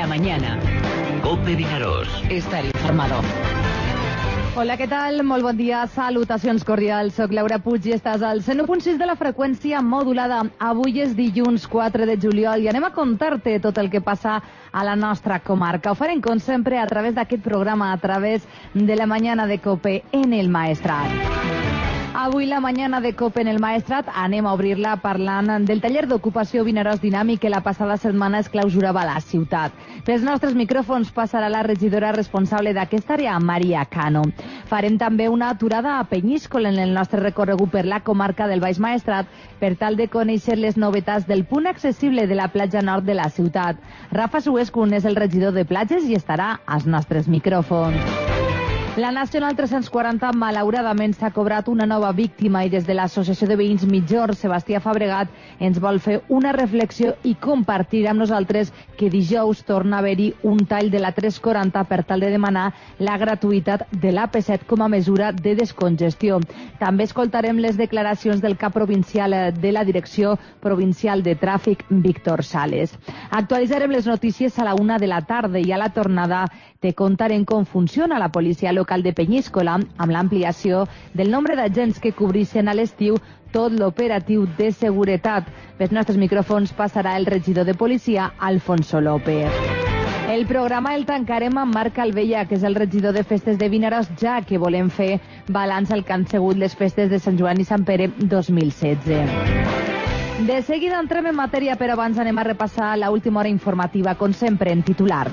mañana. COPE Vinaròs. Estar informado. Hola, què tal? Molt bon dia, salutacions cordials. Soc Laura Puig i estàs al 101.6 de la freqüència modulada. Avui és dilluns 4 de juliol i anem a contar-te tot el que passa a la nostra comarca. Ho farem, com sempre, a través d'aquest programa, a través de la mañana de COPE en el Maestrat. Avui la mañana de COPE en el Maestrat anem a obrir-la parlant del taller d'ocupació Vinaròs Dinàmic que la passada setmana es clausurava a la ciutat. Pels nostres micròfons passarà la regidora responsable d'aquesta àrea, Maria Cano. Farem també una aturada a Penyíscola en el nostre recorregut per la comarca del Baix Maestrat per tal de conèixer les novetats del punt accessible de la platja nord de la ciutat. Rafa Suescun és el regidor de platges i estarà als nostres micròfons. La Nacional 340 malauradament s'ha cobrat una nova víctima i des de l'Associació de Veïns Mitjor, Sebastià Fabregat, ens vol fer una reflexió i compartir amb nosaltres que dijous torna a haver-hi un tall de la 340 per tal de demanar la gratuïtat de l'AP7 com a mesura de descongestió. També escoltarem les declaracions del cap provincial de la Direcció Provincial de Tràfic, Víctor Sales. Actualitzarem les notícies a la 1 de la tarda i a la tornada te contarem com funciona la policia local de Penyíscola amb l'ampliació del nombre d'agents que cobreixen a l'estiu tot l'operatiu de seguretat. Pels nostres micròfons passarà el regidor de policia, Alfonso López. El programa el tancarem amb Marc Alvella, que és el regidor de festes de Vinaròs, ja que volem fer balanç al que han sigut les festes de Sant Joan i Sant Pere 2016. De seguida entrem en matèria, però abans anem a repassar l'última hora informativa, com sempre, en titulars.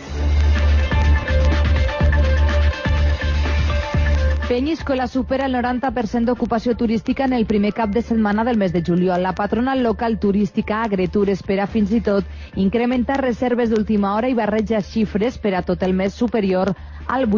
Penyíscola supera el 90% d'ocupació turística en el primer cap de setmana del mes de juliol. La patronal local turística Agretur espera fins i tot incrementar reserves d'última hora i barreja xifres per a tot el mes superior al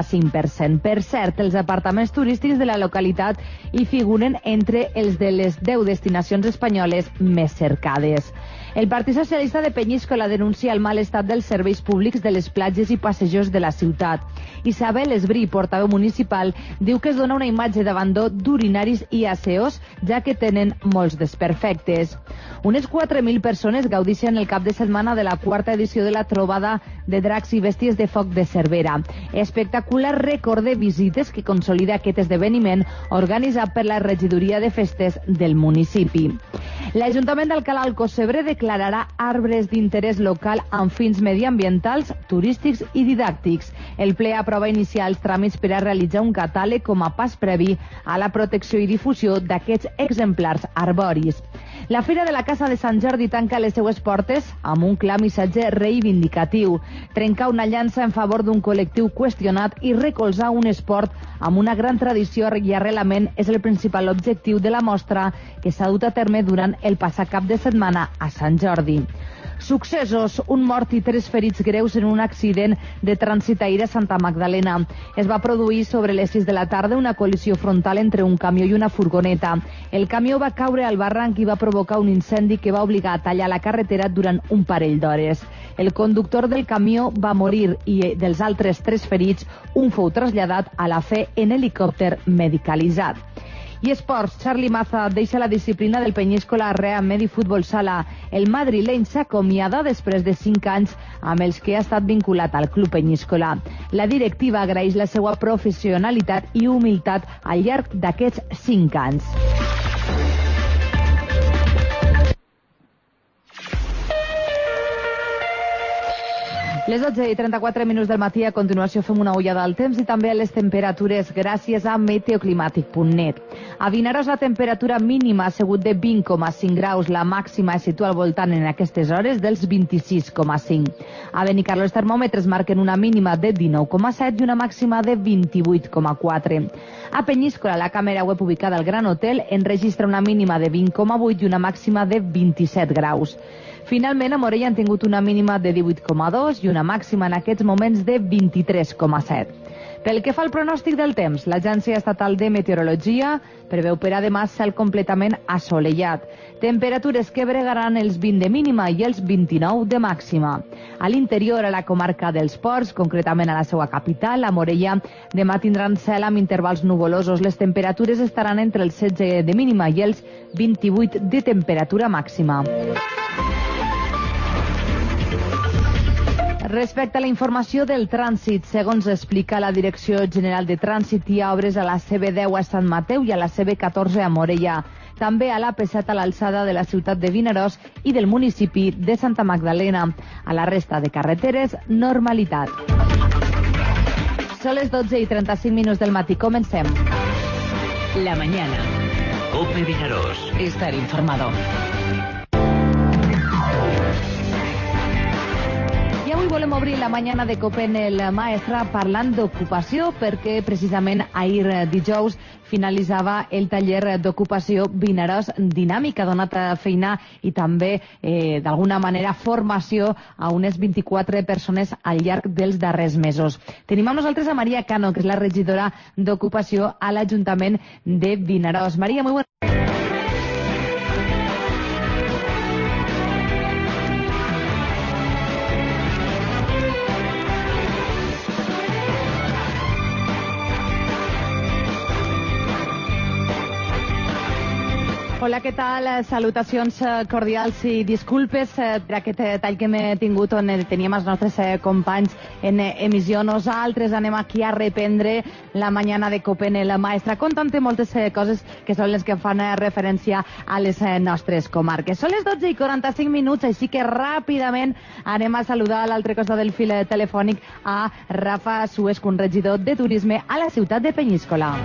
85%. Per cert, els apartaments turístics de la localitat hi figuren entre els de les 10 destinacions espanyoles més cercades. El Partit Socialista de Penyíscola denuncia el mal estat dels serveis públics de les platges i passejos de la ciutat. Isabel Esbrí, portaveu municipal, diu que es dona una imatge d'abandó d'urinaris i aseos, ja que tenen molts desperfectes. Unes 4.000 persones gaudixen el cap de setmana de la quarta edició de la trobada de dracs i bèsties de foc de Cervera. Espectacular rècord de visites que consolida aquest esdeveniment organitzat per la regidoria de festes del municipi. L'Ajuntament d'Alcalà al Cocebre declararà arbres d'interès local amb fins mediambientals, turístics i didàctics. El ple aprova iniciar els tràmits per a realitzar un catàleg com a pas previ a la protecció i difusió d'aquests exemplars arboris. La Fira de la Casa de Sant Jordi tanca les seues portes amb un clar missatge reivindicatiu. Trencar una llança en favor d'un col·lectiu qüestionat i recolzar un esport amb una gran tradició i arrelament és el principal objectiu de la mostra que s'ha dut a terme durant el passat cap de setmana a Sant Jordi. Successos, un mort i 3 ferits greus en un accident de trànsit ahir a Santa Magdalena. Es va produir sobre les 6 de la tarda una col·lisió frontal entre un camió i una furgoneta. El camió va caure al barranc i va provocar un incendi que va obligar a tallar la carretera durant un parell d'hores. El conductor del camió va morir i dels altres 3 ferits, un fou traslladat a la Fe en helicòpter medicalitzat. I esports, Charly Maza deixa la disciplina del Penyíscola Real Medi Futbol Sala. El madrileny s'acomiada després de 5 anys amb els que ha estat vinculat al Club Penyíscola. La directiva agraeix la seva professionalitat i humilitat al llarg d'aquests 5 anys. Les 12:34 del matí, a continuació fem una ullada al temps i també a les temperatures gràcies a meteoclimàtic.net. A Vinaròs la temperatura mínima ha sigut de 20,5 graus, la màxima es situa al voltant en aquestes hores dels 26,5. A Benicarló els termòmetres marquen una mínima de 19,7 i una màxima de 28,4. A Penyíscola, la càmera web ubicada al Gran Hotel enregistra una mínima de 20,8 i una màxima de 27 graus. Finalment, a Morella han tingut una mínima de 18,2 i una màxima en aquests moments de 23,7. Pel que fa al pronòstic del temps, l'Agència Estatal de Meteorologia preveu per a demà cel completament assolellat. Temperatures que bregaran els 20 de mínima i els 29 de màxima. A l'interior, a la comarca dels Ports, concretament a la seva capital, a Morella, demà tindran cel amb intervals nuvolosos. Les temperatures estaran entre els 16 de mínima i els 28 de temperatura màxima. Respecte a la informació del trànsit, segons explica la Direcció General de Trànsit, hi ha obres a la CB10 a Sant Mateu i a la CB14 a Morella. També a l'AP7 a l'alçada de la ciutat de Vinaròs i del municipi de Santa Magdalena. A la resta de carreteres, normalitat. Són les 12:35 del matí. Comencem. La mañana. COPE Vinaròs. Estar informado. I avui volem obrir la mañana de COPE en el Maestra parlant d'ocupació, perquè precisament ahir dijous finalitzava el taller d'ocupació Vinaròs Dinàmica, ha donat feina i també d'alguna manera formació a unes 24 persones al llarg dels darrers mesos. Tenim amb nosaltres a Maria Cano, que és la regidora d'Ocupació a l'Ajuntament de Vinaròs. Maria, muy buenas. Hola, què tal? Salutacions cordials i disculpes per aquest tall que m'he tingut on teníem els nostres companys en emissió. Nosaltres anem aquí a reprendre la mañana de COPE en el Maestra, contant moltes coses que són les que fan referència a les nostres comarques. Són les 12:45, així que ràpidament anem a saludar a l'altre costat del fil telefònic a Rafa Suescun, regidor de Turisme a la ciutat de Penyíscola.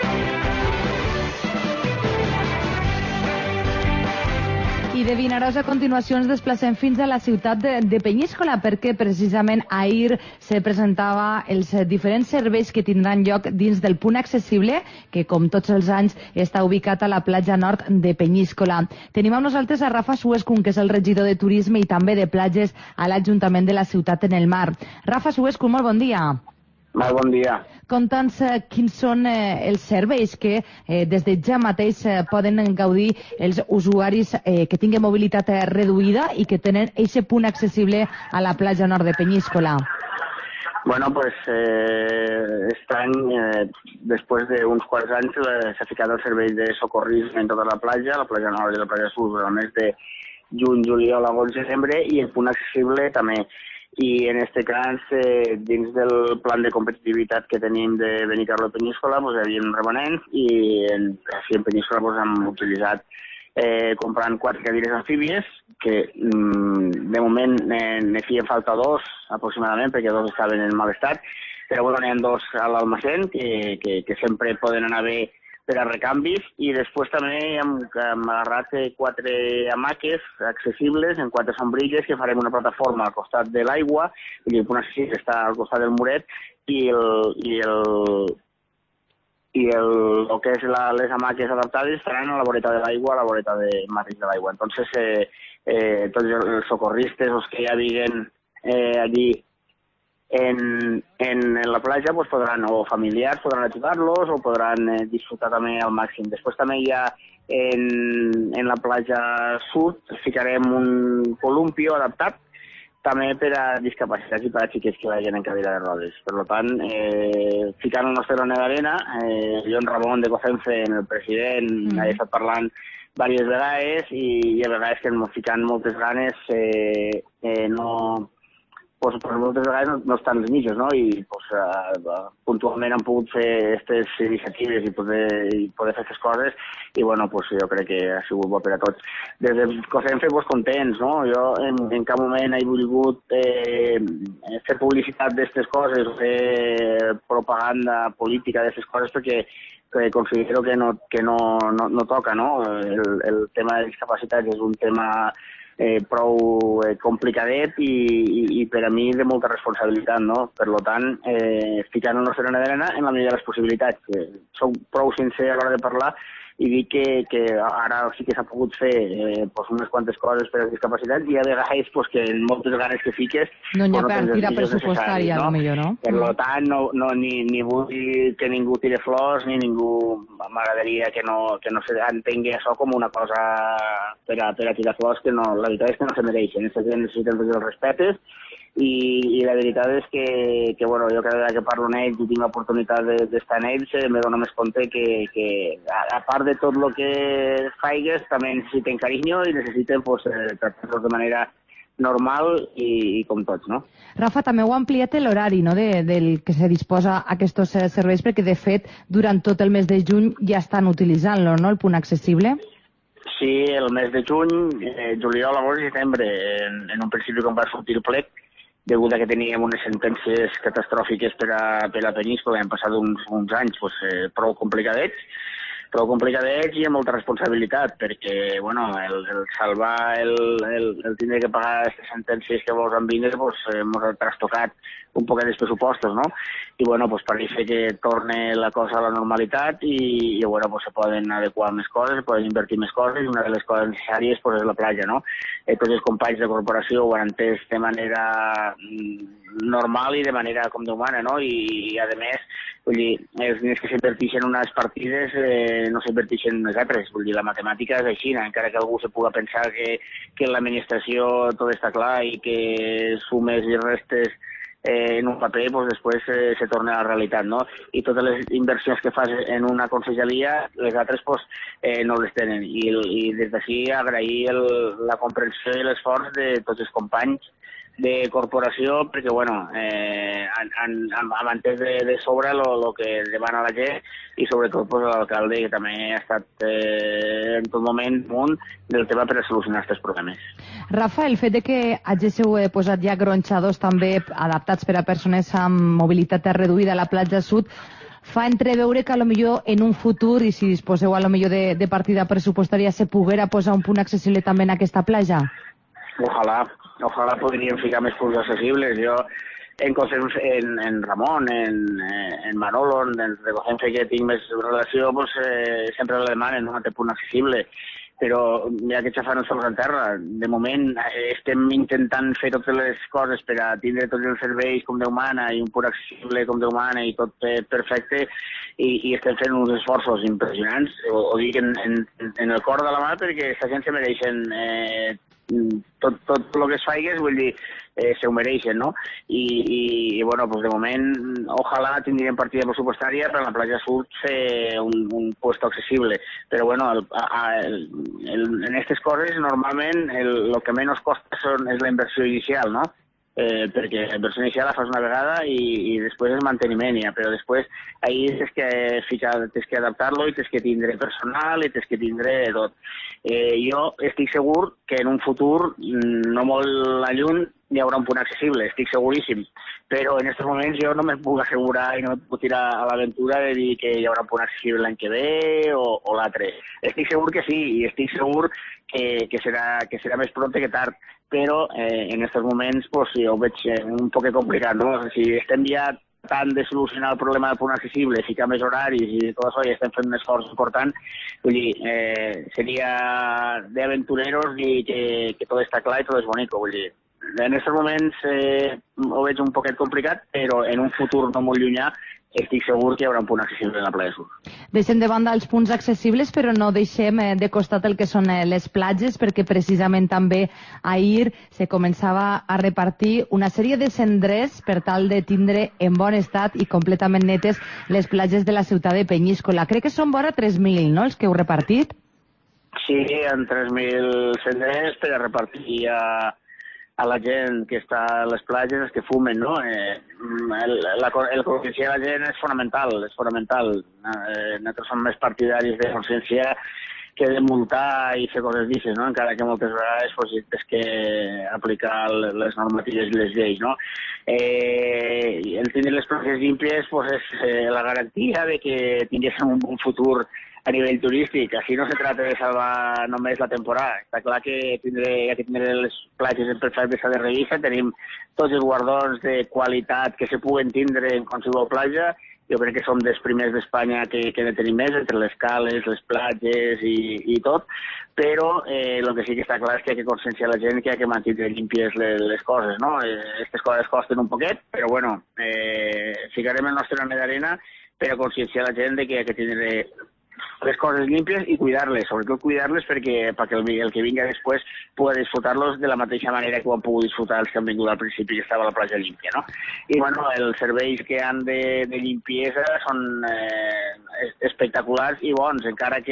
I de Vinaròs a continuació ens desplacem fins a la ciutat de Penyíscola, perquè precisament ahir se presentava els diferents serveis que tindran lloc dins del punt accessible, que com tots els anys està ubicat a la platja nord de Penyíscola. Tenim amb nosaltres a Rafa Suescun, que és el regidor de Turisme i també de platges a l'Ajuntament de la Ciutat en el Mar. Rafa Suescun, molt bon dia. Molt bon dia. Conta'ns quins són els serveis que des de ja mateix poden gaudir els usuaris que tinguin mobilitat reduïda i que tenen aquest punt accessible a la platja nord de Penyíscola. Bueno, pues este any, després d'uns quants anys, s'ha ficat el servei de socorrisme en tota la platja nord i la platja sud, al mes de juny, juliol, agost, desembre, i el punt accessible també. I en aquest cas, dins del plan de competitivitat que tenim de Benicarló i Penyíscola, hi havia un remanent i en Penyíscola hem utilitzat comprant 4 cadires amfíbies, que de moment ne feien falta 2 aproximadament, perquè 2 estaven en mal estat, però bueno, n'hi ha 2 a l'almacén que sempre poden anar bé per a recanvis, i després també hem agarrat 4 hamaques accessibles en 4 sombrilles que farem una plataforma al costat de l'aigua, i el punt accessible està al costat del muret, i el que és les hamaques adaptades estaran a la voreta de l'aigua, a la voreta mateix de l'aigua. Entonces, tots els socorristes, els que ja viguen allí en la platja, pues podran, o familiars podran ajudar-los o podran disfrutar també al màxim. Després també hi ha en la platja sud ficarem un columpio adaptat també per a discapacitats i per a xiquets que vagin en cadira de rodes. Per tant, ficant el nostre granet d'arena, jo en Ramon de Cocenfe, el president, he estat parlant diverses vegades i a vegades que ens ficant moltes ganes pues moltes vegades no estan els mitjos, no? I puntualment han pogut fer aquestes iniciatives i poder fer aquestes coses, i bueno, pues jo crec que ha sigut bo per a tots. Des de Cocenfe, pues contents, no? Jo en cap moment he volgut fer publicitat d'aquestes coses, fer propaganda política d'aquestes coses, perquè considero que no toca, no? El tema de discapacitats és un tema prou complicadet i per a mi de molta responsabilitat, no? Per tant, ficant el nostre granet d'arena en la medida de les possibilitats. Soc prou sincer a l'hora de parlar i dic que ara sí que s'ha pogut fer unes quantes coses per a les discapacitats, i a vegades que en moltes ganes que fiques no hi ha partida pressupostària, potser, no? Per tant, ni vull que ningú tire flors, ni ningú m'agradaria que no s'entengui això com una cosa per a tirar flors, que no, la veritat és que no se mereixen. Aquesta gent necessita tots els respetes, i la veritat és que bueno, jo cada vegada que parlo amb ells i tinc l'oportunitat d'estar amb ells, me dono més compte que a part de tot el que faigues també necessiten carinyo i necessiten tractar-los de manera normal i com tots, no? Rafa, també heu ampliat l'horari, no?, del que se disposa a aquests serveis, perquè de fet durant tot el mes de juny ja estan utilitzant-lo, no?, el punt accessible. Sí, el mes de juny, juliol, agost i setembre, en un principi quan va sortir el plec, degut a que teníem unes sentències catastròfiques per a Peníscola, hem passat uns anys prou complicadets i amb molta responsabilitat, perquè, bueno, el salvar, el tindre que pagar aquestes sentències que vols vindre, ens ha trastocat un poquet dels pressupostos, no? I, bueno, pareix que torne la cosa a la normalitat i bueno, se poden adequar més coses, se poden invertir més coses, i una de les coses necessàries és la platja, no? Tots els companys de corporació ho han entès de manera normal i de manera com d'humana, no? I a més, vull dir, els diners que s'inverteixen en unes partides no s'inverteixen en unes altres. Vull dir, la matemàtica és així, encara que algú se pugui pensar que en l'administració tot està clar i que sumes i restes en un paper, després se torna a la realitat, no? I totes les inversions que fas en una conselleria, les altres no les tenen. I des d'ací agrair la comprensió i l'esforç de tots els companys de corporació, perquè, bueno, han entès de sobre el que demana la gent i sobretot l'alcalde, que també ha estat en tot moment un del tema per a solucionar aquests problemes. Rafa, el fet de que hagéssiu posat ja gronxadors també adaptats per a persones amb mobilitat reduïda a la platja sud fa entreveure que potser en un futur, i si disposeu potser de partida pressupostària, se poguera posar un punt accessible també en aquesta platja? Ojalà podríem ficar més punts accessibles. Jo, en Ramon, en Manolo, en Recocenfe, que tinc més relació, sempre la demanen, no?, té punt accessible. Però ja que xafant els sols en terra, de moment estem intentant fer totes les coses per a tindre tots els serveis com Déu mana i un punt accessible com Déu mana i tot perfecte, i estem fent uns esforços impressionants. Ho dic en el cor de la mà, perquè aquesta gent se mereixen tot el que es faigues, vull dir, se ho mereixen, no? I bueno, de moment, ojalà tindríem partida pressupostària per a la platja sud fer un puesto accessible. Però bueno, en aquestes coses, normalment, el que menys costa és la inversió inicial, no? Perquè la inversió inicial la fas una vegada i després el manteniment ja, però després ahir tens que adaptar-lo i tens que tindre personal i tens que tindre tot. Jo estic segur que en un futur no molt a lluny hi haurà un punt accessible, estic seguríssim, però en aquests moments jo no me puc assegurar i no me puc tirar a l'aventura de dir que hi haurà un punt accessible l'any que ve o l'altre. Estic segur que sí, i estic segur que serà més pront que tard, però en aquests moments sí, ho veig un poc complicat, no? Si estem ja tant de solucionar el problema del punt accessible, ficar més horaris i tot això, i estem fent un esforç important, vull dir, seria d'aventureros dir que tot està clar i tot és bonic, vull dir. En aquests moments ho veig un poquet complicat, però en un futur no molt llunyà estic segur que hi haurà un punt accessible en la platja sud. Deixem de banda els punts accessibles, però no deixem de costat el que són les platges, perquè precisament també ahir se començava a repartir una sèrie de cendrers per tal de tindre en bon estat i completament netes les platges de la ciutat de Peníscola. Crec que són vora 3.000, no?, els que heu repartit? Sí, en 3.000 cendrers per a repartir a la gent que està a les platges, els que fumen, no? El conscienciar la gent és fonamental, Nosaltres som més partidaris de conscienciar que de multar i fer coses diferents, no? Encara que moltes vegades tens que aplicar les normatives i les lleis, no? El tenir les platges límpies és la garantia de que tinguéssim un bon futur a nivell turístic. Així no se trata de salvar només la temporada. Està clar que hi ha que tindre les platges en perfecte estat de revista. Tenim tots els guardons de qualitat que se puguen tindre en qualsevol platja. Jo crec que som dels primers d'Espanya que ne tenim més, entre les cales, les platges i tot, però el que sí que està clar és que hi ha que conscienciar la gent que hi ha que mantenir límpies les coses, no? Aquestes coses costen un poquet, però bueno, ficarem el nostre granet d'arena per a conscienciar la gent de que hi ha que tindre les coses límpies i cuidar-les, sobretot cuidar-les perquè el que vinga després pugui disfrutar-los de la mateixa manera que ho han pogut disfrutar els que han vingut al principi, que estava a la platja límpia, no? I bueno, els serveis que han de limpiesa són espectaculars i bons, encara que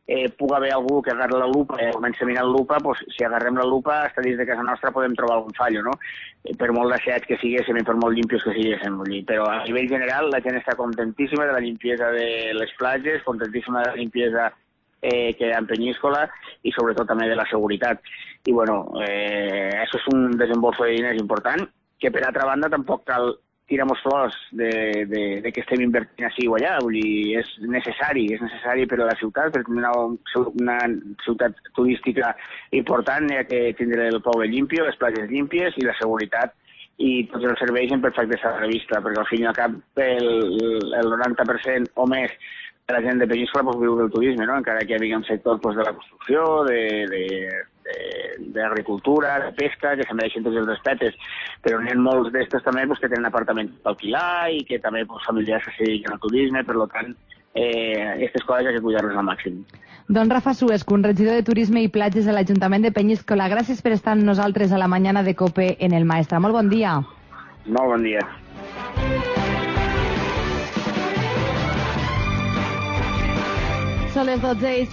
pugui haver algú que agarra la lupa i comença a mirar la lupa, doncs, si agarrem la lupa, hasta dins de casa nostra podem trobar algun fallo, no? Per molt d'assets que siguéssim i per molt limpios que siguéssim. Però a nivell general la gent està contentíssima de la limpiesa de les platges, contentíssima de la limpiesa que hi ha en Penyíscola i sobretot també de la seguretat. I bueno, això és un desembolso de diners important, que per altra banda tampoc cal tirar-nos flors de que estem invertint així o allà. Vull dir, és necessari per a la ciutat, per tenir una ciutat turística important, ja que tindrà el poble limpio, les platges límpies i la seguretat i tots els serveis en perfecte estat de vista, perquè al fin i al cap el 90% o més de la gent de Penyíscola viu del turisme, no? Encara que hi hagi un sector de la construcció, d'agricultura, de pesca, que se'n mereixen tots els respectes, però n'hi ha molts d'estos també que tenen apartaments per alquilar i que també familiars que se dediquen al turisme, per tant, aquestes coses hi ha que cuidar-les al màxim. Don Rafa Suescun, regidor de Turisme i Platges de l'Ajuntament de Penyíscola, gràcies per estar amb nosaltres a la mañana de COPE en el Maestra. Molt bon dia. Molt bon dia. Són les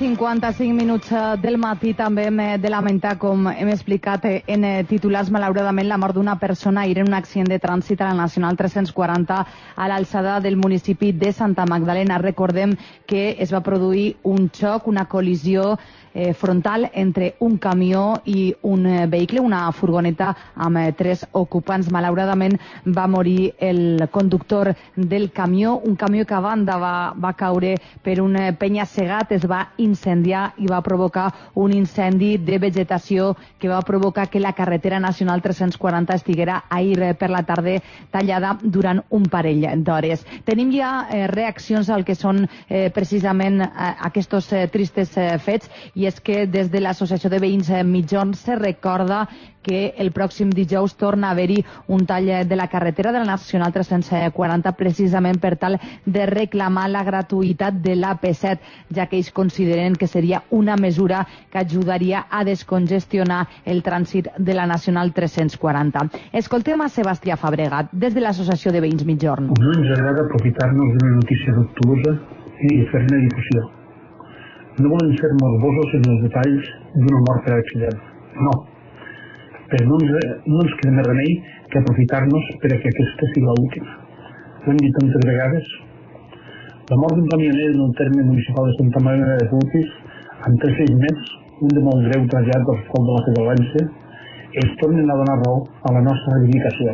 12:55 del matí. També hem de lamentar, com hem explicat en titulars, malauradament la mort d'una persona ahir en un accident de trànsit a la Nacional 340 a l'alçada del municipi de Santa Magdalena. Recordem que es va produir un xoc, una col·lisió frontal entre un camió i un vehicle, una furgoneta amb 3 ocupants. Malauradament va morir el conductor del camió, un camió que a banda va caure per un penya-segat, es va incendiar i va provocar un incendi de vegetació que va provocar que la carretera nacional 340 estiguera ahir per la tarda tallada durant un parell d'hores. Tenim ja reaccions al que són precisament aquests tristes fets, i és que des de l'Associació de Veïns Mitjorn se recorda que el pròxim dijous torna a haver-hi un tall de la carretera de la Nacional 340 precisament per tal de reclamar la gratuïtat de l'AP7, ja que ells consideren que seria una mesura que ajudaria a descongestionar el trànsit de la Nacional 340. Escoltem a Sebastià Fabregat, des de l'Associació de Veïns Mitjorn. No ens agrada aprofitar-nos d'una notícia dubtosa i fer-ne difusió. No volem ser morbosos en els detalls d'una mort per accident. No. Però no ens queda més remei que aprofitar-nos per a que aquesta sigui l'última. Ho hem dit tantes vegades. La mort d'un camioner en el terme municipal de Santa Magdalena de Polpís, amb 3 fills més, un de molt greu trasllat a l'Hospital de la Fe de València, ens tornen a donar raó a la nostra reivindicació.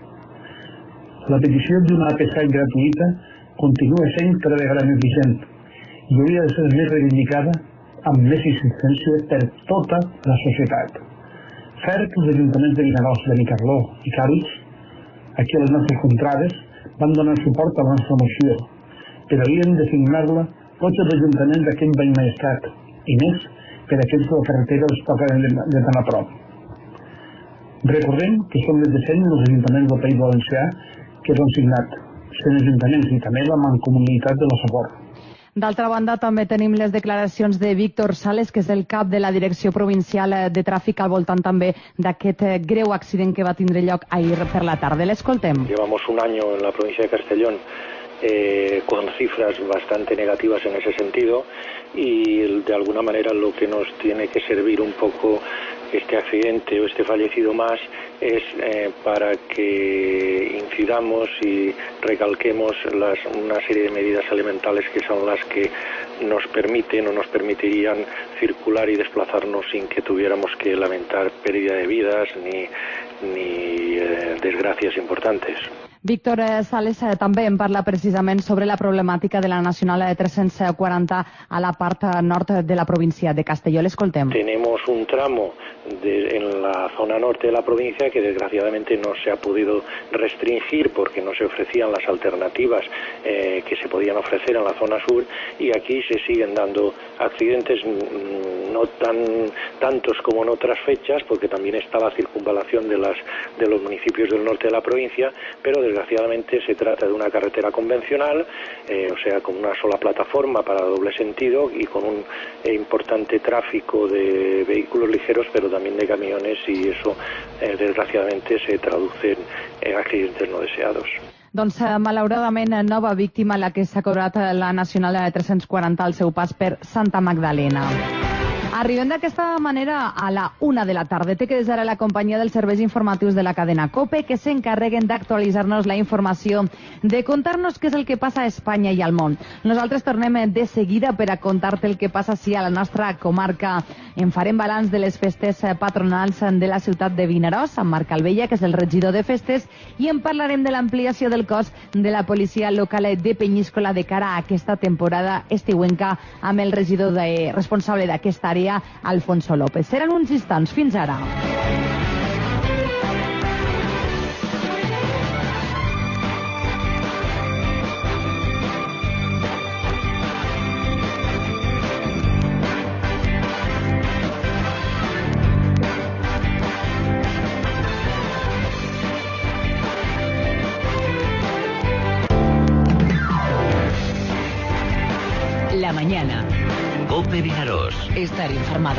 La petició d'una AP7 gratuïta continua sent cada vegada més vigent i hauria de ser més reivindicada amb més insistència per tota la societat. Cert que els ajuntaments de Vinaròs, Benicarló i Càlig, aquí a les nostres contrades, van donar suport a la nostra moció, però havíem de signar-la tots els ajuntaments d'aquest Veí Maestrat, i més per aquells que la carretera els toca de tan a prop. Recordem que són més de 100 els ajuntaments del País Valencià que s'han signat, 100 ajuntaments i també la Mancomunitat de la Sabor. D'altra banda, també tenim les declaracions de Víctor Sales, que és el cap de la Direcció Provincial de Tràfic, al voltant també d'aquest greu accident que va tindre lloc ahir per la tarda. L'escoltem. Llevamos un año en la provincia de Castellón con cifras bastante negativas en ese sentido, y de alguna manera lo que nos tiene que servir un poco este accidente o este fallecido más es para que incidamos y recalquemos una serie de medidas elementales que son las que nos permiten o nos permitirían circular y desplazarnos sin que tuviéramos que lamentar pérdida de vidas ni desgracias importantes. Víctor Sales també en parla precisament sobre la problemàtica de la Nacional 340 a la part nord de la província de Castelló. L'escoltem. Tenemos un tramo en la zona norte de la provincia que desgraciadamente no se ha podido restringir porque no se ofrecían las alternativas que se podían ofrecer en la zona sur, y aquí se siguen dando accidentes, no tantos como en otras fechas, porque también está la circunvalación de los municipios del norte de la provincia, pero desgraciadamente se trata de una carretera convencional, o sea, con una sola plataforma para doble sentido y con un importante tráfico de vehículos ligeros, pero también de camiones, y eso desgraciadamente se traduce en accidentes no deseados. Doncs, malauradament, nova víctima la que s'ha cobrat la Nacional 340 al seu pas per Santa Magdalena. Arribem d'aquesta manera a la 1 de la tarda. Té que des ara la companyia dels serveis informatius de la cadena COPE, que s'encarreguen d'actualitzar-nos la informació, de contar-nos què és el que passa a Espanya i al món. Nosaltres tornem de seguida per a contar-te el que passa a la nostra comarca. En farem balanç de les festes patronals de la ciutat de Vinaròs, amb Marc Albella, que és el regidor de festes, i en parlarem de l'ampliació del cos de la policia local de Penyíscola de cara a aquesta temporada estiuenca amb el regidor responsable d'aquesta àrea, Alfonso López. Seran uns instants. Fins ara. La mañana. COPE Vinaròs. Estar informado.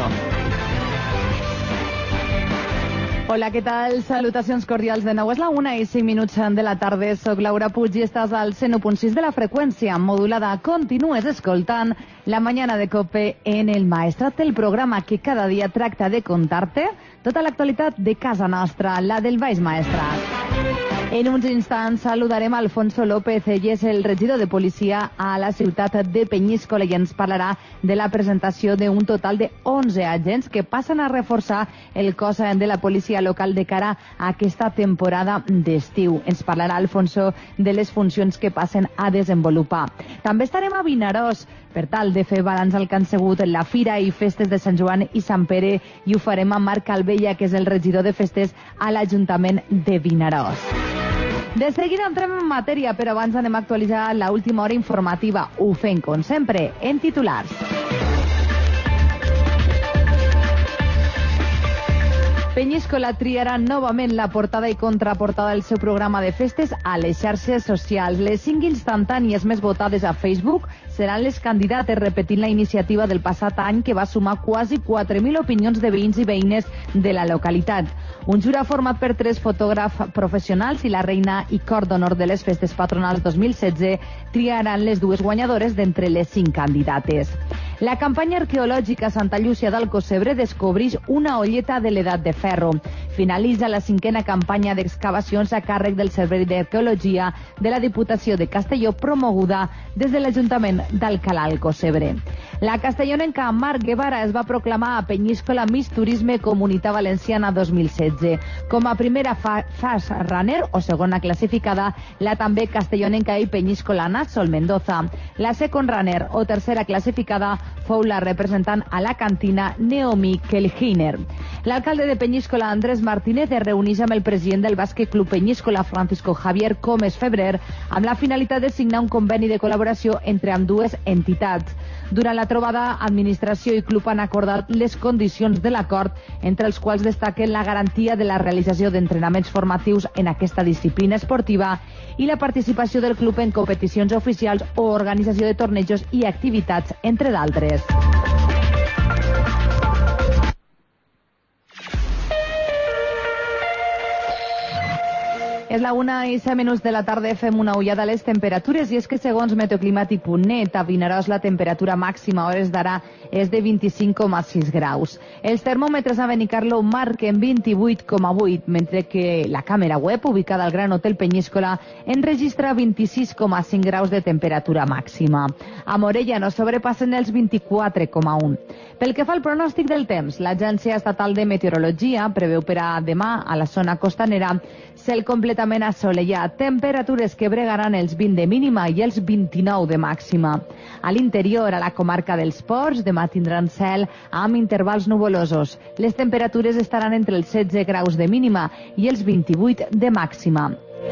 Hola, què tal? Salutacions cordials de nou. És la 1:05 de la tarda. Soc Laura Puig i estàs al 101.6 de la freqüència modulada. Continues escoltant La mañana de COPE en el Maestrat, el programa que cada dia tracta de contar-te tota l'actualitat de casa nostra, la del Baix Maestrat. En uns instants saludarem Alfonso López, ell és el regidor de policia a la ciutat de Penyíscola i ens parlarà de la presentació d'un total de 11 agents que passen a reforçar el cos de la policia local de cara a aquesta temporada d'estiu. Ens parlarà Alfonso de les funcions que passen a desenvolupar. També estarem a Vinaròs per tal de fer balanç al que han sigut la Fira i Festes de Sant Joan i Sant Pere, i ho farem amb Marc Albella, que és el regidor de festes a l'Ajuntament de Vinaròs. De seguida entrem en matèria, però abans anem a actualitzar l'última hora informativa. Ho fem, com sempre, en titulars. Penyíscola triarà novament la portada i contraportada del seu programa de festes a les xarxes socials. Les 5 instantànies més votades a Facebook seran les candidates, repetint la iniciativa del passat any, que va sumar quasi 4.000 opinions de veïns i veïnes de la localitat. Un jurat format per 3 fotògrafs professionals i la reina i cor d'honor de les festes patronals 2016 triaran les 2 guanyadores d'entre les 5 candidates. La campanya arqueològica Santa Llúcia d'Alcossebre descobreix una olleta de l'edat de ferro. Finalitza la 5a campanya d'excavacions a càrrec del Servei d'Arqueologia de la Diputació de Castelló, promoguda des de l'Ajuntament d'Alcalà Alcossebre. La castellonenca Mar Guevara es va proclamar a Penyíscola Miss Turisme Comunitat Valenciana 2016. Com a primera fast runner o segona classificada, la també castellonenca i penyiscolana Sol Mendoza. La second runner o tercera classificada fou la representant a la cantina Naomi Kelhiner. L'alcalde de Penyíscola, Andrés Martínez, es reuneix amb el president del Bàsquet Club Penyíscola, Francisco Javier Gómez Febrer, amb la finalitat de signar un conveni de col·laboració entre ambdues entitats. Durant la trobada, administració i club han acordat les condicions de l'acord, entre els quals destaquen la garantia de la realització d'entrenaments formatius en aquesta disciplina esportiva i la participació del club en competicions oficials o organització de tornejos i activitats, entre d'altres. És la 1:07 de la tarda, fem una ullada a les temperatures, i és que segons meteoclimàtic.net, a Vinaròs la temperatura màxima a hores d'ara és de 25,6 graus. Els termòmetres a Benicarló marquen 28,8, mentre que la càmera web, ubicada al Gran Hotel Penyíscola, enregistra 26,5 graus de temperatura màxima. A Morella no sobrepassen els 24,1. Pel que fa al pronòstic del temps, l'Agència Estatal de Meteorologia preveu per a demà a la zona costanera cel completament assolellat, temperatures que bregaran els 20 de mínima i els 29 de màxima. A l'interior, a la comarca dels Ports, demà tindran cel amb intervals nuvolosos. Les temperatures estaran entre els 16 graus de mínima i els 28 de màxima.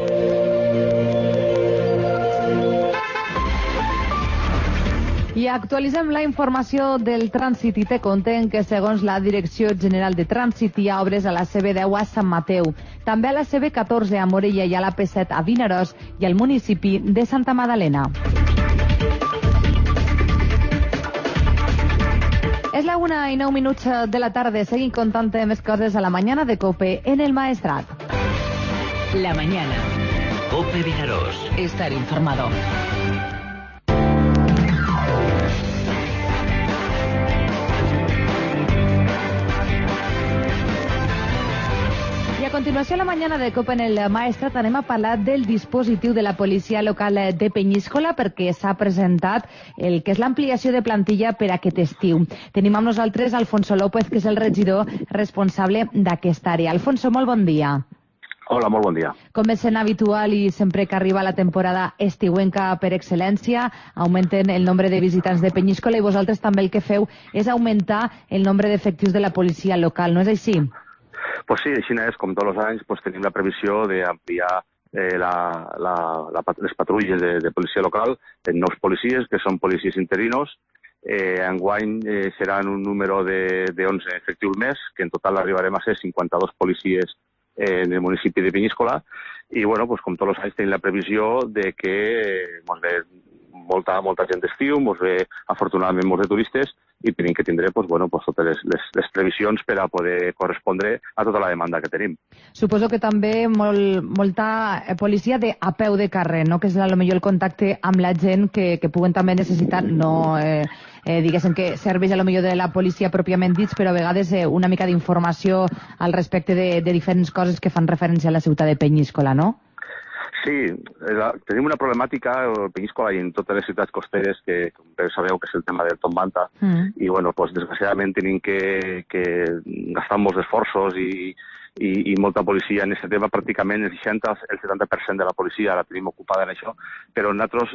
I actualitzem la informació del trànsit i te contem que segons la Direcció General de Trànsit hi ha obres a la CB10 a Sant Mateu, també a la CB14 a Morella i a la P7 a Vinaròs i al municipi de Santa Magdalena. És la 1:09 de la tarda. Seguim contant més coses a la mañana de COPE en el Maestrat. La mañana. COPE Vinaròs. Estar informado. A continuació, a la mañana de COPE en el Maestrat anem a parlar del dispositiu de la policia local de Penyíscola perquè s'ha presentat el que és l'ampliació de plantilla per aquest estiu. Tenim amb nosaltres Alfonso López, que és el regidor responsable d'aquesta àrea. Alfonso, molt bon dia. Hola, molt bon dia. Com és sent habitual i sempre que arriba la temporada estiuenca per excel·lència, augmenten el nombre de visitants de Penyíscola i vosaltres també el que feu és augmentar el nombre d'efectius de la policia local, no és així? Pues sí, així és, com tots els anys, pues tenim la previsió d'ampliar les patrulles de policia local en nous policies, que són policies interinos. Enguany seran un número de 11 efectius més, que en total arribarem a ser 52 policies en el municipi de Penyíscola. I, bueno, pues, com tots els anys tenim la previsió de que mos ve molta gent d'estiu, mos ve afortunadament molts de turistes i tenim que tindre totes les previsions per a poder correspondre a tota la demanda que tenim. Suposo que també molta policia a peu de carrer, no? Que és potser el contacte amb la gent que puguen també necessitar, no diguéssim que serveix potser de la policia pròpiament dits, però a vegades una mica d'informació al respecte de diferents coses que fan referència a la ciutat de Penyíscola, no? Sí, tenim una problemàtica a Penyíscola i en totes les ciutats costeres que, com bé sabeu, que és el tema del Top Manta, i, bueno, pues, desgraciadament tenim que gastar molts esforços i molta policia en aquest tema. Pràcticament el 70% de la policia la tenim ocupada en això, però nosaltres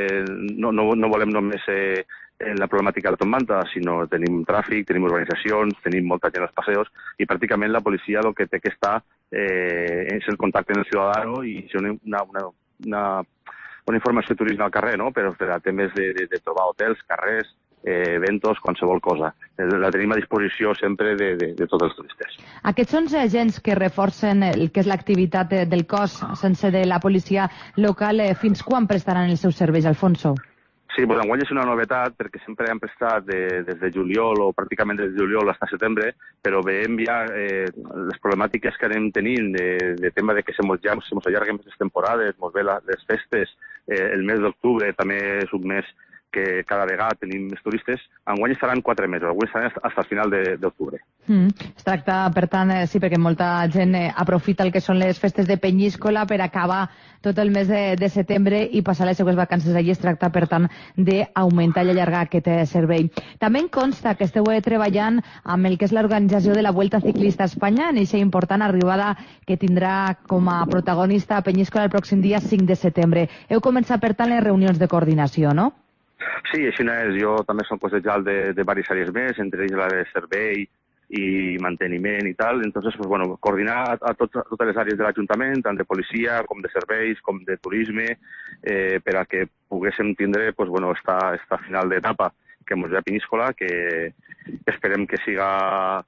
no volem només la problemàtica del Top Manta, sinó tenim tràfic, tenim urbanitzacions, tenim molta gent als passeos i pràcticament la policia el que té que estar és el contacte amb el ciutadano i és una informació de turisme al carrer, no? Però per a temes de trobar hotels, carrers, eventos, qualsevol cosa. La tenim a disposició sempre de tots els turistes. Aquests són agents que reforcen el que és l'activitat del cos sense de la policia local. Fins quan prestaran els seus serveis, Alfonso? Sí, doncs enguany és una novetat perquè sempre hem prestat des de juliol o pràcticament des de juliol fins a setembre, però veiem ja les problemàtiques que anem tenint de tema de que se mos allarguen les temporades, mos ve les festes, el mes d'octubre també és un mes que cada vegada tenim més turistes. Enguany estaran 4 mesos, avui estaran fins al final d'octubre. Es tracta, per tant, sí, perquè molta gent aprofita el que són les festes de Penyíscola per acabar tot el mes de setembre i passar les seues vacances allí. Es tracta, per tant, d'augmentar i allargar aquest servei. També em consta que esteu treballant amb el que és l'organització de la Vuelta Ciclista a Espanya, en aquesta important arribada que tindrà com a protagonista a Penyíscola el pròxim dia 5 de setembre. Heu començat, per tant, les reunions de coordinació, no? Sí, així és. Jo també soc consellal de diverses àrees més, entre ells la de servei i manteniment i tal. Entonces, pues, bueno, coordinar a totes les àrees de l'Ajuntament, tant de policia com de serveis, com de turisme, per a que poguéssim tindre pues, bueno, esta final d'etapa que ens ve a Penyíscola, que esperem que siga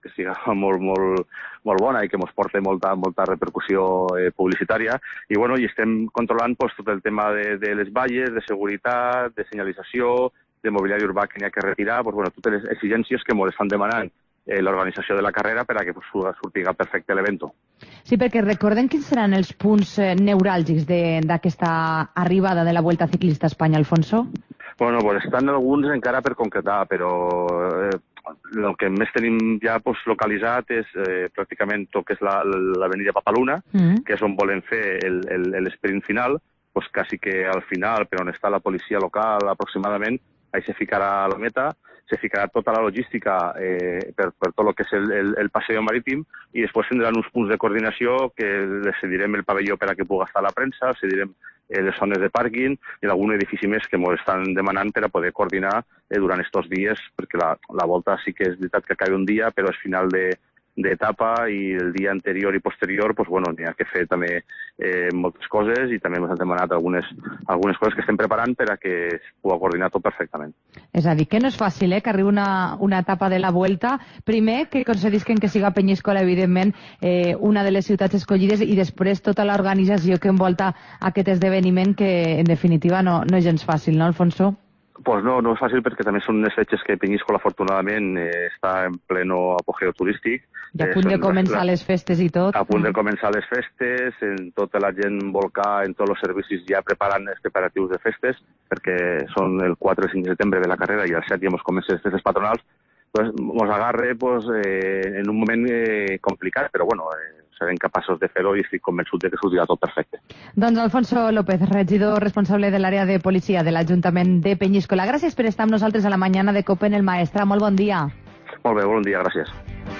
molt bona i que ens porti molta repercussió publicitària. I, bueno, i estem controlant pues, tot el tema de les valles, de seguretat, de senyalització, de mobiliari urbà que n'hi ha que retirar, pues, bueno, totes les exigències que ens estan demanant l'organització de la carrera per a que surtiga perfecte l'evento. Sí, perquè recordem quins seran els punts neuràlgics d'aquesta arribada de la Vuelta Ciclista a Espanya, Alfonso? Bueno, pues estan alguns encara per concretar, però el que més tenim ja localitzat és pràcticament tot que és l'avenida Papaluna, que és on volem fer l'esprint final, pues quasi que al final, per on està la policia local aproximadament, ahí se ficarà la meta, se ficarà tota la logística per tot el que és el passeo marítim i després tindran uns punts de coordinació que decidirem el pavelló per a que pugui estar la premsa, decidirem les zones de pàrquing i algun edifici més que ens estan demanant per a poder coordinar durant aquests dies, perquè la volta sí que és veritat que acabi un dia, però és final d'etapa i el dia anterior i posterior pues, bueno, n'hi ha que fer també moltes coses i també ens han demanat algunes coses que estem preparant per a que es pugui coordinar tot perfectament. És a dir, que no és fàcil, que arribi una etapa de la Vuelta. Primer, que concedisquen que siga Penyíscola, evidentment, una de les ciutats escollides i després tota l'organització que envolta aquest esdeveniment que, en definitiva, no és gens fàcil, no, Alfonso? Pues no és fàcil perquè també són unes fetges que Penyíscola afortunadament està en pleno apogeu turístic. I a punt de començar les festes i tot. A punt de començar les festes, tota la gent volcar en tots els servicis ja preparant els preparatius de festes, perquè són el 4 i 5 de setembre de la carrera i el 7 ja ens comencen les festes patronals. Pues ens agarre en un moment complicat, però bueno, serem capaços de fer-ho i estic convençut que sortirà tot perfecte. Doncs Alfonso López, regidor responsable de l'àrea de policia de l'Ajuntament de Penyíscola. Gràcies per estar amb nosaltres a la mañana de COPE en el Maestrat. Molt bon dia. Molt bé, bon dia, gràcies.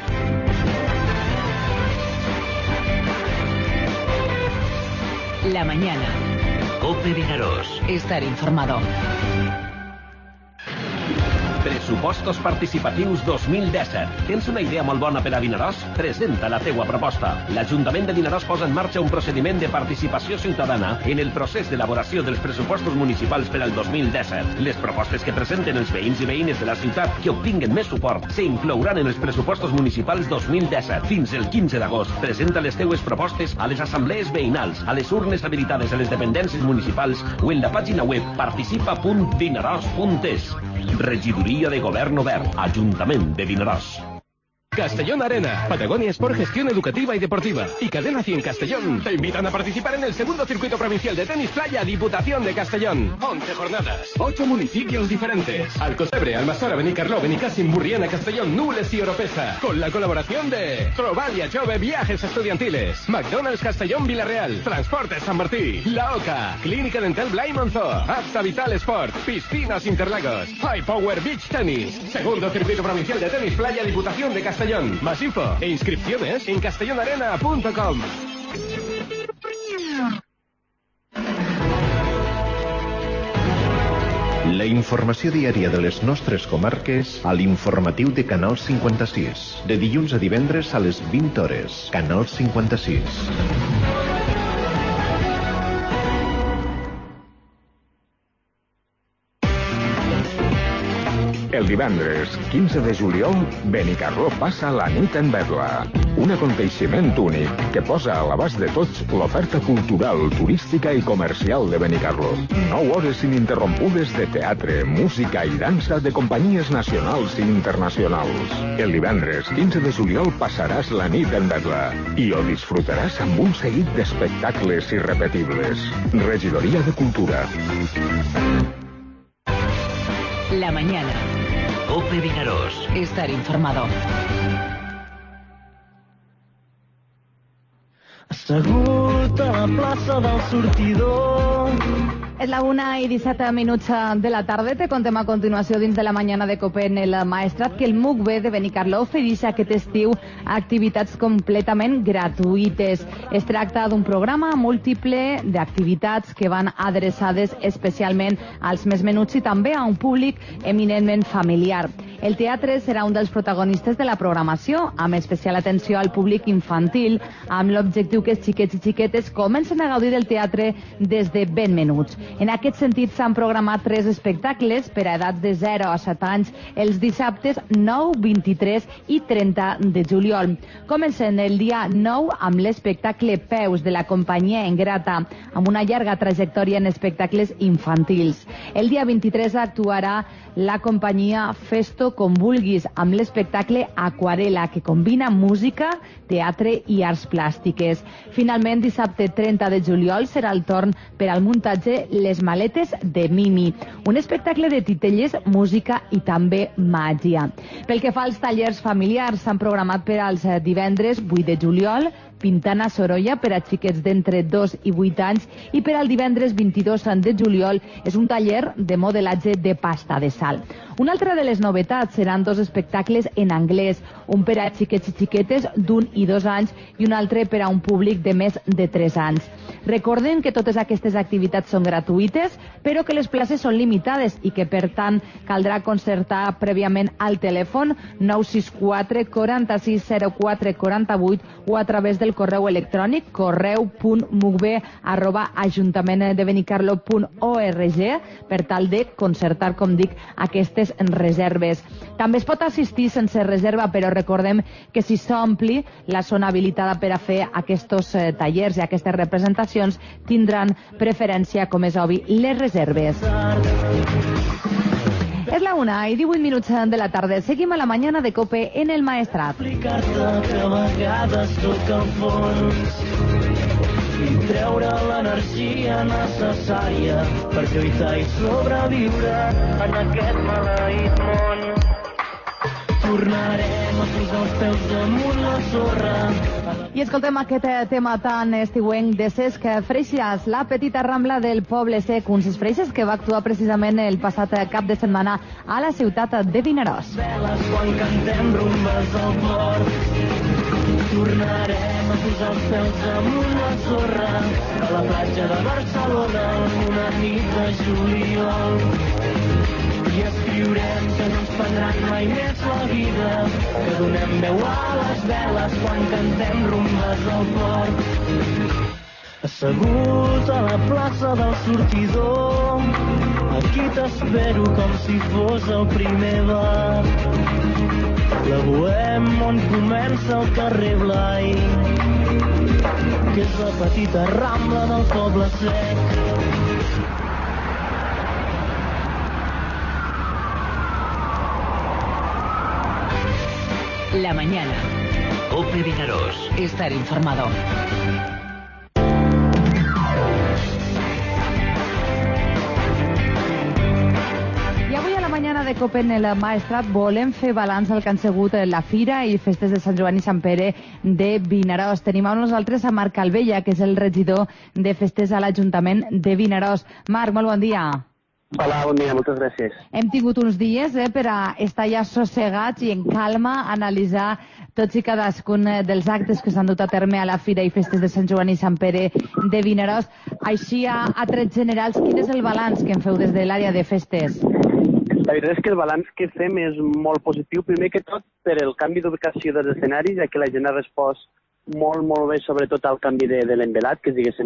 La mañana. COPE Vinaròs. Estar informado. Pressupostos participatius 2017. Tens una idea molt bona per a Vinaròs? Presenta la teua proposta. L'Ajuntament de Vinaròs posa en marxa un procediment de participació ciutadana en el procés d'elaboració dels pressupostos municipals per al 2017. Les propostes que presenten els veïns i veïnes de la ciutat que obtinguen més suport s'inclouran en els pressupostos municipals 2017. Fins el 15 d'agost, presenta les teues propostes a les assemblees veïnals, a les urnes habilitades a les dependències municipals o en la pàgina web participa.vinaròs.es. Regidoria de Govern Obert, Ajuntament de Vinaròs. Castellón Arena, Patagonia Sport Gestión Educativa y Deportiva y Cadena 100 Castellón te invitan a participar en el segundo circuito provincial de tenis playa Diputación de Castellón. 11 jornadas, 8 municipios diferentes. Alcocebre, Almassora, Benicarló, Benicàssim, Burriana, Castellón, Nules y Oropesa. Con la colaboración de Trovalia Jove Viajes Estudiantiles, McDonald's Castellón Villarreal, Transportes San Martí, La Oca, Clínica Dental Blay Monzó, Apta Vital Sport, Piscinas Interlagos, High Power Beach Tennis. Segundo circuito provincial de tenis playa Diputación de Castellón. Más info e inscripciones en castellonarena.com. La informació diària de les nostres comarques a l'informatiu de Canal 56. De dilluns a divendres a les 20 hores. Canal 56. El divendres 15 de juliol, Benicarló passa la nit en Vetla. Un aconteixement únic que posa a l'abast de tots l'oferta cultural, turística i comercial de Benicarló. 9 hores ininterrompudes de teatre, música i dansa de companyies nacionals i internacionals. El divendres 15 de juliol passaràs la nit en Vetla i ho disfrutaràs amb un seguit d'espectacles irrepetibles. Regidoria de Cultura. La mañana. COPE Vinaròs. Estar informado. Assegut a la plaça del sortidor. És la 1:17 de la tarda. Te contem a continuació dins de la mañana de COPE en el Maestrat que el MUCB de Benicarló ofereix aquest estiu activitats completament gratuïtes. Es tracta d'un programa múltiple d'activitats que van adreçades especialment als més menuts i també a un públic eminentment familiar. El teatre serà un dels protagonistes de la programació, amb especial atenció al públic infantil, amb l'objectiu que els xiquets i xiquetes comencen a gaudir del teatre des de ben menuts. En aquest sentit, s'han programat 3 espectacles per a edats de 0 a 7 anys els dissabtes 9, 23 i 30 de juliol. Comencen el dia 9 amb l'espectacle Peus de la companyia Engrata, amb una llarga trajectòria en espectacles infantils. El dia 23 actuarà la companyia Festo com vulguis, amb l'espectacle Aquarela, que combina música, teatre i arts plàstiques. Finalment, dissabte 30 de juliol serà el torn per al muntatge Les maletes de Mimi, un espectacle de titelles, música i també màgia. Pel que fa als tallers familiars, s'han programat per als divendres 8 de juliol, Pintant a Sorolla per a xiquets d'entre 2 i 8 anys i per al divendres 22 de juliol és un taller de modelatge de pasta de sal. Una altra de les novetats seran 2 espectacles en anglès, un per a xiquets i xiquetes d'1 i 2 anys i un altre per a un públic de més de 3 anys. Recorden que totes aquestes activitats són gratuïtes, però que les places són limitades i que, per tant, caldrà concertar prèviament al telèfon 964 46 04 48 o a través del correu electrònic correu.mugbe@ajuntamentdebenicarlo.org per tal de concertar, com dic, aquestes reserves. També es pot assistir sense reserva, però recordem que si s'ompli la zona habilitada per a fer aquests tallers i aquestes representacions tindran preferència, com és obvi, les reserves. Es la 1:18 de la tarde. Seguim a la mañana de COPE en el Maestrat. Explicar-te que a vegades sóc al fons i treure l'energia necessària per lluitar i sobreviure en aquest maleït món. Tornarem a posar els peus damunt la sorra. I escoltem aquest tema tan estiuenc de Cesc Freixas, la petita rambla del Poble Sec, uns Freixas que va actuar precisament el passat cap de setmana a la ciutat de Vinaròs. Veles quan cantem rumbes al port. Tornarem a posar els peus damunt la sorra a la platja de Barcelona en una nit de juliol. I escriurem que no ens prendran mai més la vida, que donem veu a les veles quan cantem rumbes al port. Assegut a la plaça del sortidor, aquí t'espero com si fos el primer bar. La Bohem on comença el carrer Blai, que és la petita rambla del Poble Sec. La mañana. COPE Vinaròs. Estar informado. I avui a la mañana de COPE en el Maestrat volem fer balanç del que han sigut la Fira i Festes de Sant Joan i Sant Pere de Vinaròs. Tenim amb nosaltres a Marc Calvella, que és el regidor de Festes a l'Ajuntament de Vinaròs. Marc, molt bon dia. Hola, bon dia, moltes gràcies. Hem tingut uns dies per a estar ja sossegats i en calma analitzar tots i cadascun dels actes que s'han dut a terme a la Fira i Festes de Sant Joan i Sant Pere de Vinaròs. Així, a trets generals, quin és el balanç que en feu des de l'àrea de festes? La veritat és que el balanç que fem és molt positiu, primer que tot per el canvi d'ubicació dels escenaris, ja que la gent ha respost molt bé, sobretot al canvi de l'envelat, que és, diguéssim,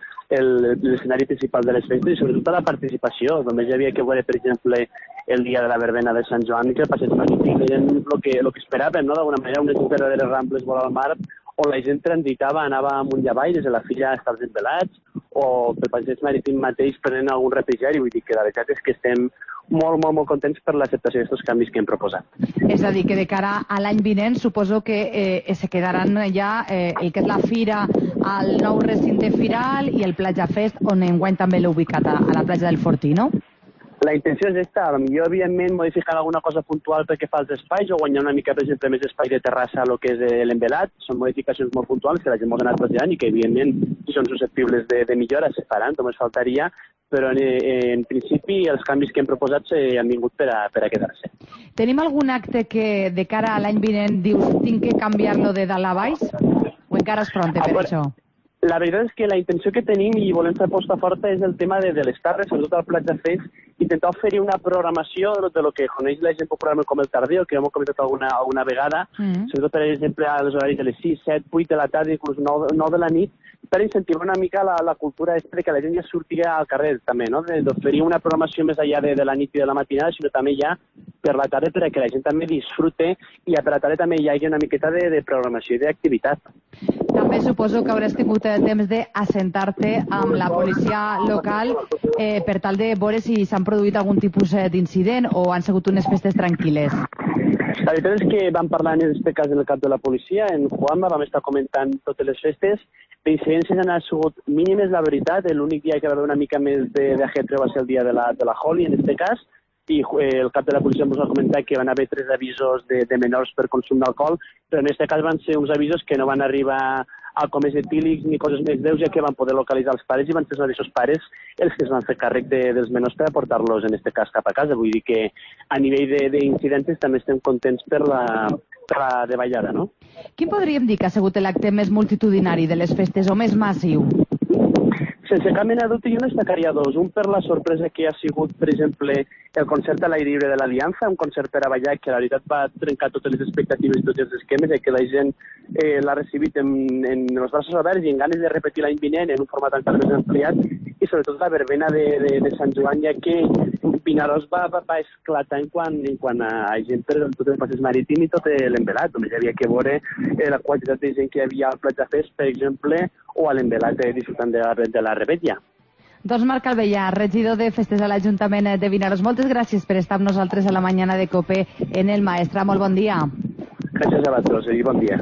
l'escenari principal de les festes, i sobretot a la participació. Només hi havia que veure, per exemple, el dia de la verbena de Sant Joan, que el passeig marítim, el que esperàvem, no? D'alguna manera, unes verdaderes ramples vora al mar, on la gent transitava, anava amunt i avall, des de la Fira hasta els envelats, o pel passeig marítim mateix prenent algun refrigeri. Vull dir que la veritat és que estem molt contents per l'acceptació d'aquests canvis que hem proposat. És a dir, que de cara a l'any vinent suposo que se quedaran ja el que és la Fira al nou recinte firal i el Platja Fest, on enguany també l'he ubicat a la platja del Fortí, no? La intenció és esta, potser, evidentment, modificar alguna cosa puntual perquè fa els espais o guanyar una mica, per exemple, més espai de terrassa a lo que és l'envelat. Són modificacions molt puntuals que la gent molt ha anat plantejant i que, evidentment, si són susceptibles de millora, se faran, només faltaria, però en principi els canvis que hem proposat han vingut per a quedar-se. Tenim algun acte que de cara a l'any vinent dius tinc que canviar-lo de dalt a baix? O encara és pront per això? La veritat és que la intenció que tenim i volem fer aposta forta és el tema de les tardes, sobretot al Platja Fest, intentar oferir una programació de lo que coneix la gent popularment com el tardeo, que hem comentat alguna vegada, sobretot, per exemple, als horaris de les 6, 7, 8 de la tarda, inclús 9 de la nit, per incentivar una mica la cultura de que la gent ja sortia al carrer, també, no? D'oferir una programació més enllà de la nit i de la matinada, sinó també ja per la tarda perquè la gent també disfrute i per la tarda també hi hagi una miqueta de programació i d'activitat. També suposo que hauràs tingut temps d'assentar-te amb la policia local per tal de veure si s'han produït algun tipus d'incident o han sigut unes festes tranquil·les. La veritat és que vam parlar en aquest cas del cap de la policia, en Juanma, vam estar comentant totes les festes. Les incidències han sigut mínimes, la veritat. L'únic dia que va haver una mica més d'ajetre va ser el dia de la Holi, en aquest cas, i el cap de la policia ens va comentar que van haver 3 avisos de menors per consum d'alcohol, però en aquest cas van ser uns avisos que no van arribar a comès etílics ni coses més greus, ja que van poder localitzar els pares i van ser els mateixos pares els que es van fer càrrec dels menors per aportar-los, en aquest cas, cap a casa. Vull dir que a nivell d'incidències també estem contents per la davallada, no? Quin podríem dir que ha sigut l'acte més multitudinari de les festes o més massiu? Sense cap mena de dubte, jo destacaria dos. Un per la sorpresa que ha sigut, per exemple, el concert a l'aire lliure de l'Aliança, un concert per a ballar que la veritat va trencar totes les expectatives i tots els esquemes, i que la gent l'ha recibit en els braços oberts i en ganes de repetir l'any vinent en un format encara més ampliat, i sobretot la verbena de Sant Joan, ja que Vinaròs va esclatar en quant a gent per tot el passeig marítim i tot l'envelat. Només hi havia que veure la quantitat de gent que hi havia al Platja Fest, per exemple, o a l'envelat disfrutant de la rebetlla. Doncs Marc Albellà, regidor de Festes a l'Ajuntament de Vinaròs, moltes gràcies per estar amb nosaltres a la mañana de COPE en el Maestrat. Molt bon dia. Gràcies a vosaltres i bon dia.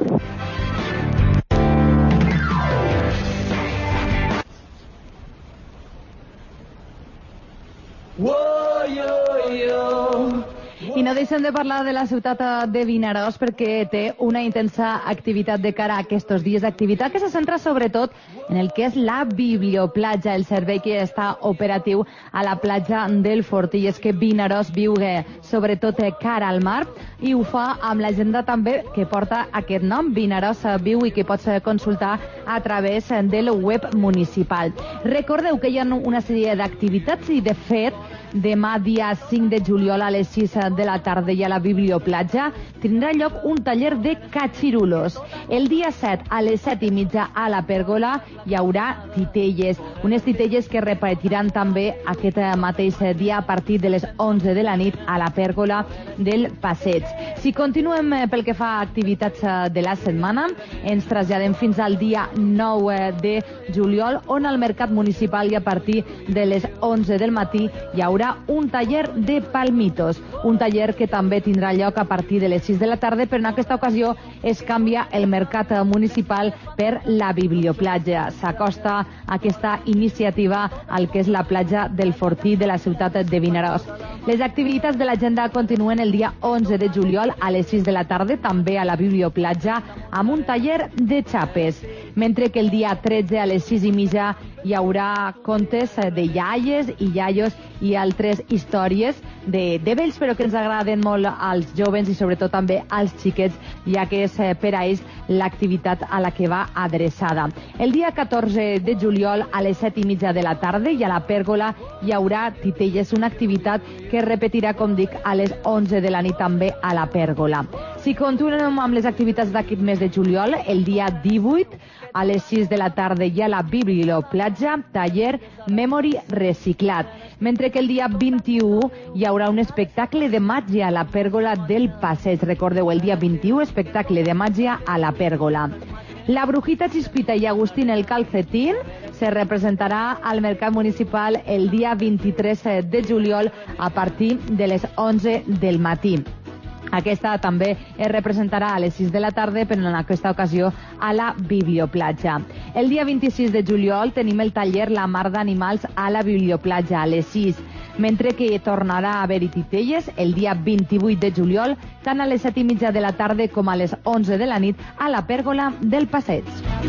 I no deixem de parlar de la ciutat de Vinaròs perquè té una intensa activitat de cara a aquests dies, activitat que se centra sobretot en el que és la biblioplatja, el servei que està operatiu a la platja del Fortí. I és que Vinaròs viu sobretot cara al mar i ho fa amb l'agenda també que porta aquest nom, Vinaròs Viu, i que pots consultar a través del web municipal. Recordeu que hi ha una sèrie d'activitats i, de fet, demà, dia 5 de juliol, a les 6 de la tarda i a la biblioplatja, tindrà lloc un taller de catxirulos. El dia 7, a les 7:30, a la pèrgola, hi haurà titelles. Unes titelles que repetiran també aquest mateix dia a partir de les 11 de la nit a la pèrgola del Passeig. Si continuem pel que fa a activitats de la setmana, ens traslladem fins al dia 9 de juliol, on al Mercat Municipal i a partir de les 11 del matí hi haurà un taller de palmitos, un taller que també tindrà lloc a partir de les 6 de la tarda, però en aquesta ocasió es canvia el mercat municipal per la biblioplatja. S'acosta aquesta iniciativa al que és la platja del Fortí de la ciutat de Vinaròs. Les activitats de l'agenda continuen el dia 11 de juliol a les 6 de la tarda, també a la biblioplatja, amb un taller de xapes, mentre que el dia 13 a les 6:30 hi haurà contes de iaies i iaios i altres històries de vells, però que ens agraden molt als joves i sobretot també als xiquets, ja que és per a ells l'activitat a la que va adreçada. El dia 14 de juliol a les 7:30 de la tarda i a la pèrgola hi haurà titelles, una activitat que es repetirà, com dic, a les 11 de la nit també a la pèrgola. Si continuem amb les activitats d'aquest mes de juliol, el dia 18 a les 6 de la tarda i a la biblioplatja, taller Memory Reciclat. Mentre que el dia 21 hi haurà un espectacle de màgia a la pèrgola del Passeig. Recordeu, el dia 21, espectacle de màgia a la pèrgola. La Brujita Chispita i Agustín el Calcetín se representarà al Mercat Municipal el dia 23 de juliol a partir de les 11 del matí. Aquesta també es representarà a les 6 de la tarda, però en aquesta ocasió a la biblioplatja. El dia 26 de juliol tenim el taller La Mar d'Animals a la biblioplatja a les 6, mentre que tornarà a haver-hi titelles el dia 28 de juliol, tant a les 7:30 de la tarda com a les 11 de la nit a la pèrgola del Passeig.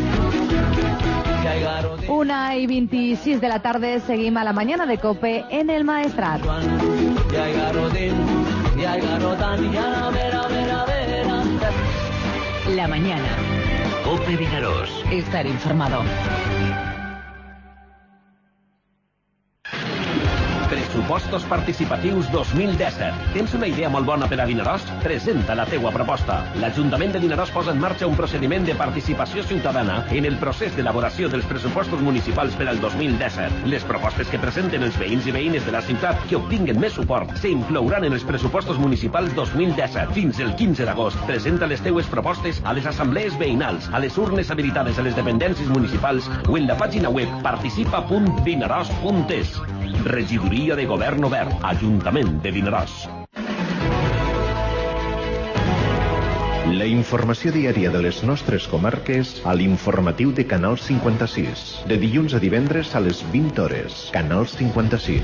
1:26 de la tarda, seguim a la mañana de COPE en el Maestrat. La mañana. COPE Vinaròs. Estar informado. Pressupostos participatius 2017. Tens una idea molt bona per a Vinaròs? Presenta la teua proposta. L'Ajuntament de Vinaròs posa en marxa un procediment de participació ciutadana en el procés d'elaboració dels pressupostos municipals per al 2017. Les propostes que presenten els veïns i veïnes de la ciutat que obtinguen més suport s'inclouran en els pressupostos municipals 2017. Fins el 15 d'agost, presenta les teues propostes a les assemblees veïnals, a les urnes habilitades a les dependències municipals o en la pàgina web participa.vinaròs.es. Regidoria de Govern Obert, Ajuntament de Vinaròs. La informació diària de les nostres comarques a l'informatiu de Canal 56. De dilluns a divendres a les 20 hores. Canal 56.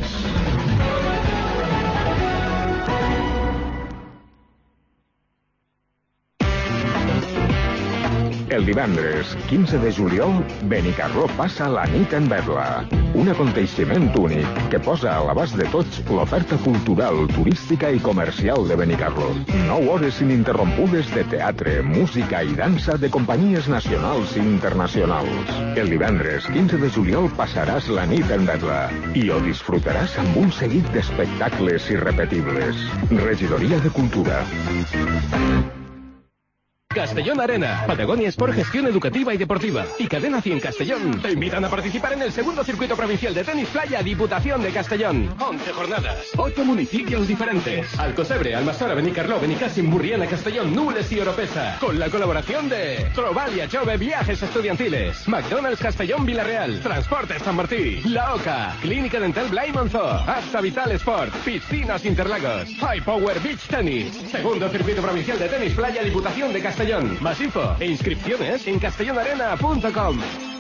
El divendres 15 de juliol, Benicarló passa la nit en Vetla. Un aconteixement únic que posa a l'abast de tots l'oferta cultural, turística i comercial de Benicarló. 9 hores ininterrompudes de teatre, música i dansa de companyies nacionals i internacionals. El divendres 15 de juliol passaràs la nit en Vetla i ho disfrutaràs amb un seguit d'espectacles irrepetibles. Regidoria de Cultura. Castellón Arena, Patagonia Sport Gestión Educativa y Deportiva y Cadena 100 Castellón te invitan a participar en el segundo circuito provincial de tenis playa Diputación de Castellón. 11 jornadas, 8 municipios diferentes. Alcocebre, Almassora, Benicarló, Benicàssim, Burriana, Castellón, Nules y Oropesa. Con la colaboración de Trovalia Jove Viajes Estudiantiles, McDonald's Castellón Villarreal, Transportes San Martí, La Oca, Clínica Dental Blay Monzó, Asta Vital Sport, Piscinas Interlagos, High Power Beach Tennis. Segundo circuito provincial de tenis playa Diputación de Castellón. Más info e inscripciones en castellonarena.com.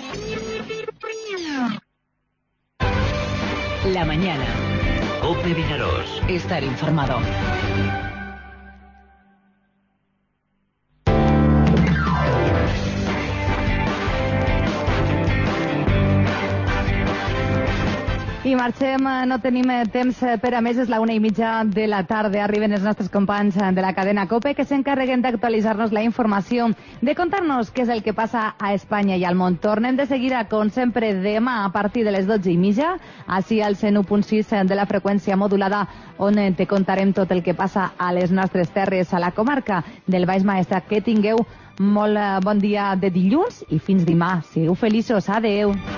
La mañana. COPE Vinaros. Estar informado. I marxem, no tenim temps per a més, és la 1:30 de la tarda. Arriben els nostres companys de la cadena COPE que s'encarreguen d'actualitzar-nos la informació, de contar-nos què és el que passa a Espanya i al món. Tornem de seguida, com sempre, demà a partir de les 12:30, així al 101.6 de la freqüència modulada, on te contarem tot el que passa a les nostres terres, a la comarca del Baix Maestrat. Que tingueu molt bon dia de dilluns i fins demà. Sigueu feliços. Adeu.